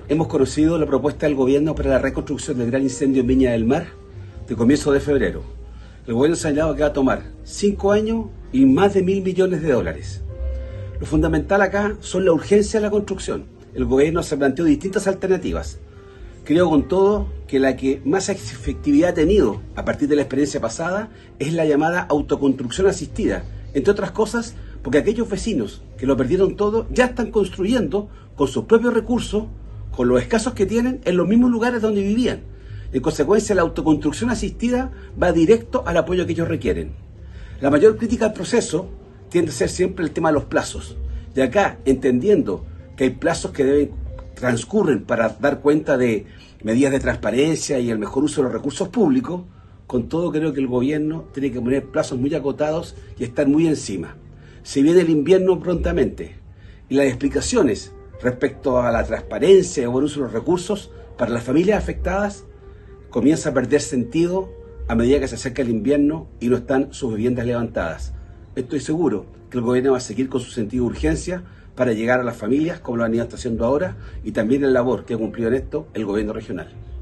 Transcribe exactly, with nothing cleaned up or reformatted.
hemos conocido la propuesta del gobierno para la reconstrucción del gran incendio en Viña del Mar de comienzo de febrero. El gobierno ha señalado que va a tomar cinco años y más de mil millones de dólares. Lo fundamental acá son la urgencia de la construcción. El gobierno se planteó distintas alternativas. Creo con todo que la que más efectividad ha tenido a partir de la experiencia pasada es la llamada autoconstrucción asistida, entre otras cosas porque aquellos vecinos que lo perdieron todo ya están construyendo con sus propios recursos, con los escasos que tienen, en los mismos lugares donde vivían. En consecuencia, la autoconstrucción asistida va directo al apoyo que ellos requieren. La mayor crítica al proceso tiende a ser siempre el tema de los plazos. De acá, entendiendo que hay plazos que deben transcurren para dar cuenta de medidas de transparencia y el mejor uso de los recursos públicos, con todo creo que el gobierno tiene que poner plazos muy acotados y estar muy encima. Se viene el invierno prontamente y las explicaciones respecto a la transparencia y buen uso de los recursos para las familias afectadas comienza a perder sentido a medida que se acerca el invierno y no están sus viviendas levantadas. Estoy seguro que el gobierno va a seguir con su sentido de urgencia para llegar a las familias, como lo han ido haciendo ahora, y también la labor que ha cumplido en esto el gobierno regional.